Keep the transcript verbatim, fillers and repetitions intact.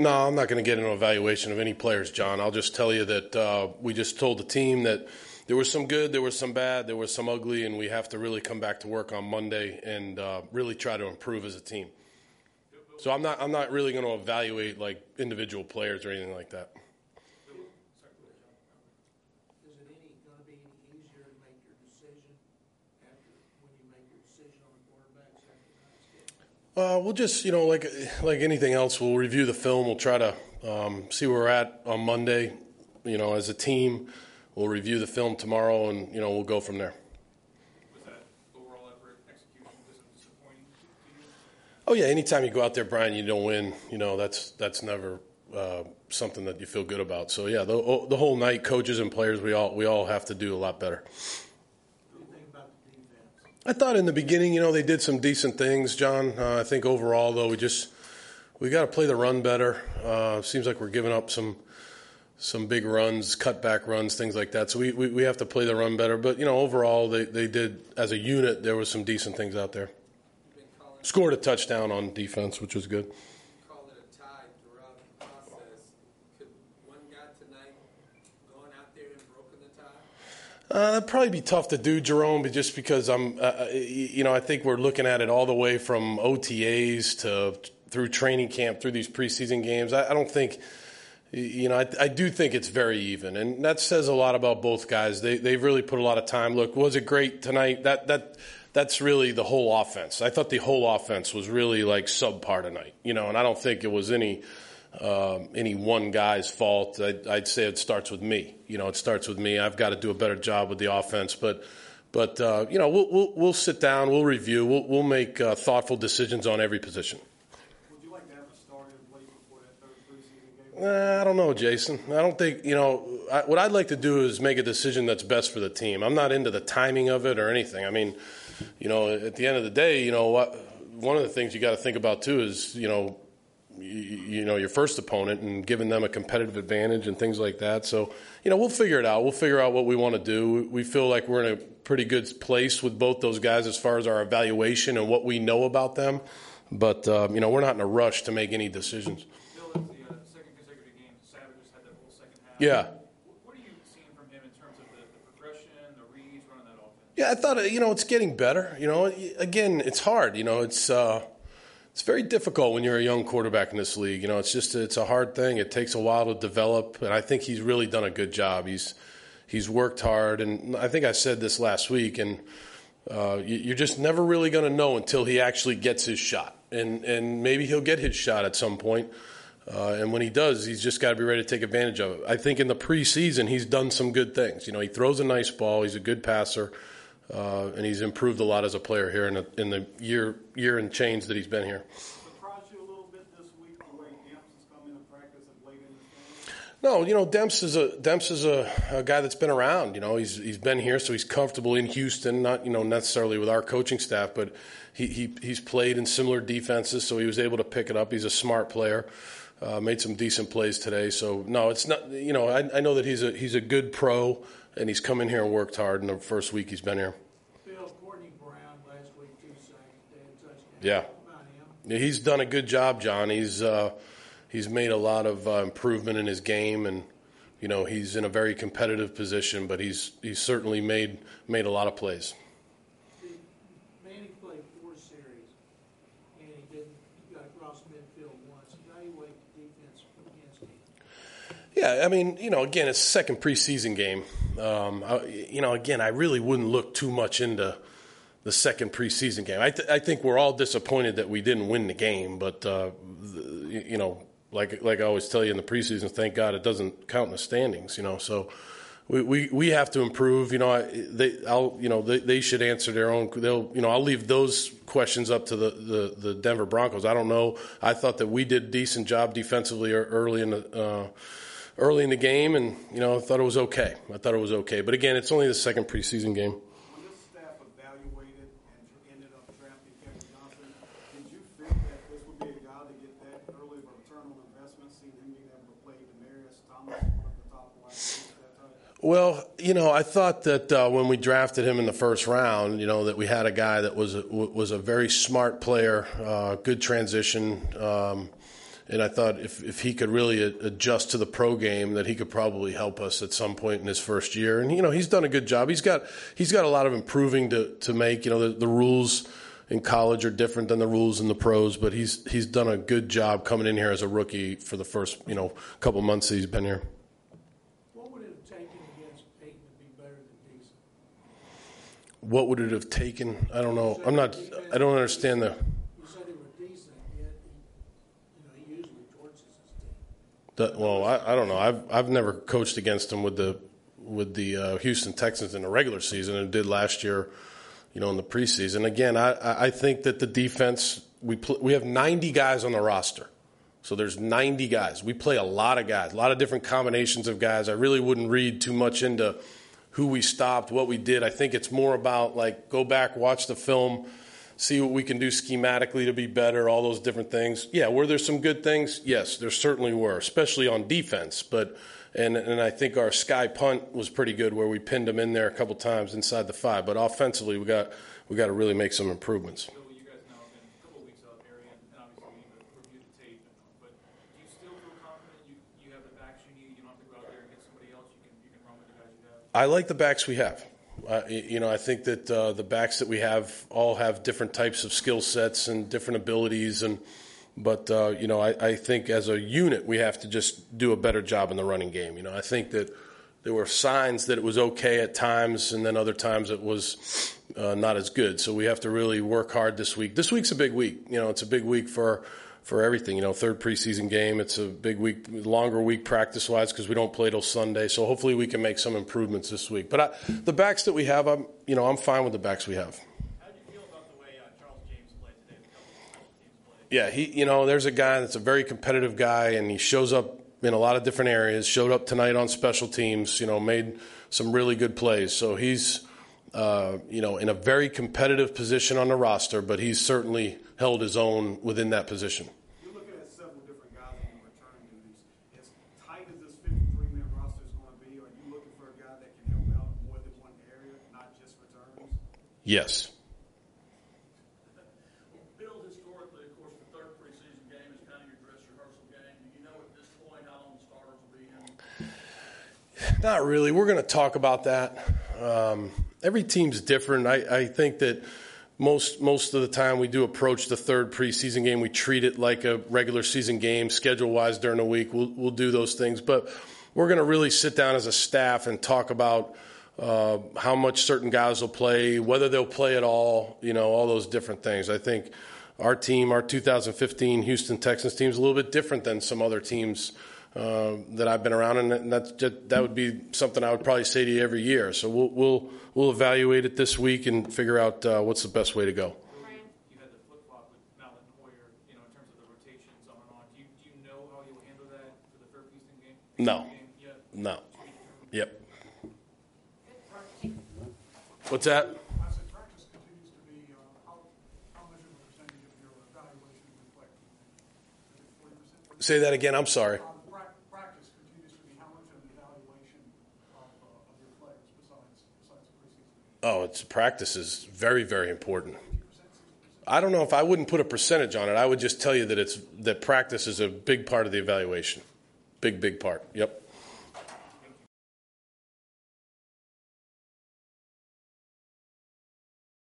No, I'm not going to get into an evaluation of any players, John. I'll just tell you that uh, we just told the team that there was some good, there was some bad, there was some ugly, and we have to really come back to work on Monday and uh, really try to improve as a team. So I'm not I'm not really going to evaluate like individual players or anything like that. Is it any going to be any easier to make your decision after when you make your decision on the quarterbacks after tonight's game? Uh, we'll just, you know, like like anything else, we'll review the film. We'll try to um, see where we're at on Monday, you know, as a team. We'll review the film tomorrow, and, you know, we'll go from there. Was that overall effort, execution, disappointing to you? Oh, yeah, anytime you go out there, Brian, you don't win, you know, that's that's never uh, something that you feel good about. So, yeah, the, the whole night, coaches and players, we all we all have to do a lot better. What do you think about the defense? I thought in the beginning, you know, they did some decent things, John. Uh, I think overall, though, we just we got to play the run better. Uh, seems like we're giving up some some big runs, cutback runs, things like that. So we, we, we have to play the run better. But, you know, overall, they, they did, as a unit, there was some decent things out there. Scored a touchdown on defense, which was good. Called it a tie throughout the process. Could one guy tonight gone out there and broken the tie? Uh, that'd probably be tough to do, Jerome, but just because I'm, uh, you know, I think we're looking at it all the way from O T As to through training camp, through these preseason games. I, I don't think, you know, I, I do think it's very even, and that says a lot about both guys. They they've really put a lot of time. Look, was it great tonight? That that that's really the whole offense. I thought the whole offense was really like subpar tonight, you know, and I don't think it was any. Um, any one guy's fault. I'd, I'd say it starts with me. You know, it starts with me. I've got to do a better job with the offense. But, but uh, you know, we'll, we'll we'll sit down, we'll review, we'll we'll make uh, thoughtful decisions on every position. Would you like to have a started late before that third preseason game? Uh, I don't know, Jason. I don't think, you know, I, what I'd like to do is make a decision that's best for the team. I'm not into the timing of it or anything. I mean, you know, at the end of the day, you know, what, one of the things you got to think about too is, you know, you know, your first opponent and giving them a competitive advantage and things like that. So, you know, we'll figure it out. We'll figure out what we want to do. We feel like we're in a pretty good place with both those guys as far as our evaluation and what we know about them. But, um, you know, we're not in a rush to make any decisions. Bill, it's the uh, second consecutive game. Savages had that whole second half. Yeah. What are you seeing from him in terms of the, the progression, the reads, running that offense? Yeah, I thought, you know, it's getting better. You know, again, it's hard. You know, it's uh, – It's very difficult when you're a young quarterback in this league. You know, it's just it's a hard thing. It takes a while to develop, and I think he's really done a good job. He's he's worked hard, and I think I said this last week, and uh, you're just never really going to know until he actually gets his shot, and and maybe he'll get his shot at some point. Uh, and when he does, he's just got to be ready to take advantage of it. I think in the preseason, he's done some good things. You know, he throws a nice ball. He's a good passer. Uh, and he's improved a lot as a player here in the, in the year year and change that he's been here. Surprised you a little bit this week the way Demps has come into practice and late in this game? No, you know, Demps is a Demps is a, a guy that's been around. You know, he's he's been here, so he's comfortable in Houston. Not you know necessarily with our coaching staff, but he, he he's played in similar defenses, so he was able to pick it up. He's a smart player. Uh, made some decent plays today. So no, it's not. You know, I, I know that he's a he's a good pro. And he's come in here and worked hard in the first week he's been here. Bill, Courtney Brown last week, two sacks, dead touchdown. Yeah. Talk about him. Yeah, he's done a good job, John. He's uh, he's made a lot of uh, improvement in his game, and you know he's in a very competitive position. But he's he's certainly made made a lot of plays. Manny played four series, and he didn't. He got across midfield once. Evaluate the defense against him. Yeah, I mean, you know, again, it's a second preseason game. Um, I, you know, again, I really wouldn't look too much into the second preseason game. I, th- I think we're all disappointed that we didn't win the game, but uh, the, you know, like like I always tell you in the preseason, thank God it doesn't count in the standings. You know, so we we, we have to improve. You know, I, they I'll you know they, they should answer their own. They'll you know I'll leave those questions up to the, the, the Denver Broncos. I don't know. I thought that we did a decent job defensively early in the. Uh, Early in the game, and you know, I thought it was okay. I thought it was okay, but again, it's only the second preseason game. When this staff evaluated and ended up drafting Kevin Johnson, did you think that this would be a guy to get that early of a return on investment, seeing him being able to play Demaryius Thomas, one of the top wide receivers at that time? Well, you know, I thought that uh, when we drafted him in the first round, you know, that we had a guy that was a, was a very smart player, uh, good transition. Um, and I thought if, if he could really a- adjust to the pro game, that he could probably help us at some point in his first year. And you know, he's done a good job. He's got he's got a lot of improving to, to make. You know, the, the rules in college are different than the rules in the pros, but he's he's done a good job coming in here as a rookie for the first you know couple months that he's been here. What would it have taken against Peyton to be better than decent? What would it have taken? I don't know. I'm not. I don't understand the. You said they were decent, yet he, you know, he usually torches his team. the well, I, I don't know. I've I've never coached against him with the with the uh, Houston Texans in the regular season, and did last year, you know, in the preseason. Again, I I think that the defense we pl- we have ninety guys on the roster, so there's ninety guys. We play a lot of guys, a lot of different combinations of guys. I really wouldn't read too much into who we stopped, what we did. I think it's more about, like, go back, watch the film, see what we can do schematically to be better, all those different things. Yeah, were there some good things? Yes, there certainly were, especially on defense. But and and I think our sky punt was pretty good, where we pinned them in there a couple times inside the five. But offensively, we got we got to really make some improvements. So you guys now have been a couple of weeks out there, and, and obviously you need to review the tape. But do you still feel confident you, you have the backs you need? You don't have to go out there and get somebody else. You can you can run with the guys you have. I like the backs we have. Uh, you know, I think that uh, the backs that we have all have different types of skill sets and different abilities, and but uh, you know, I, I think as a unit we have to just do a better job in the running game. You know, I think that there were signs that it was okay at times, and then other times it was uh, not as good. So we have to really work hard this week. This week's a big week. You know, it's a big week for. for everything, you know, third preseason game. It's a big week, longer week practice-wise because we don't play till Sunday. So hopefully we can make some improvements this week. But I, the backs that we have, I'm, you know, I'm fine with the backs we have. How do you feel about the way uh, Charles James played today? The couple of Charles James played. Yeah, he, you know, there's a guy that's a very competitive guy, and he shows up in a lot of different areas. Showed up tonight on special teams. You know, made some really good plays. So he's, uh, you know, in a very competitive position on the roster, but he's certainly held his own within that position. You're looking at several different guys on the return duties. As tight as this fifty-three man roster is going to be, are you looking for a guy that can help out more than one area, not just returns? Yes. Bill, historically, of course, the third preseason game is kind of your dress rehearsal game. Do you know at this point how long the starters will be in? Not really. We're going to talk about that. Um, every team's different. I, I think that most most of the time we do approach the third preseason game. We treat it like a regular season game, schedule-wise during the week. We'll, we'll do those things. But we're going to really sit down as a staff and talk about uh, how much certain guys will play, whether they'll play at all, you know, all those different things. I think our team, our two thousand fifteen Houston Texans team, is a little bit different than some other teams Uh, that I've been around, and that's just, that would be something I would probably say to you every year. So we'll we'll we'll evaluate it this week and figure out uh, what's the best way to go. You had the flip flop with Mallett and Hoyer, you know, in terms of the rotations on and on. Do you do you know how you'll handle that for the third preseason game? No, Game yet? no, yep. What's that? I said practice continues to be, uh, how, how much of a percentage of your evaluation reflect? Is it forty percent? Say that again. I'm sorry. Um, prac- practice continues to be how much of an evaluation of, uh, of your players besides, besides the preseason? Oh, it's practice is very very important. I don't know if I wouldn't put a percentage on it. I would just tell you that it's that practice is a big part of the evaluation. Big big part. Yep.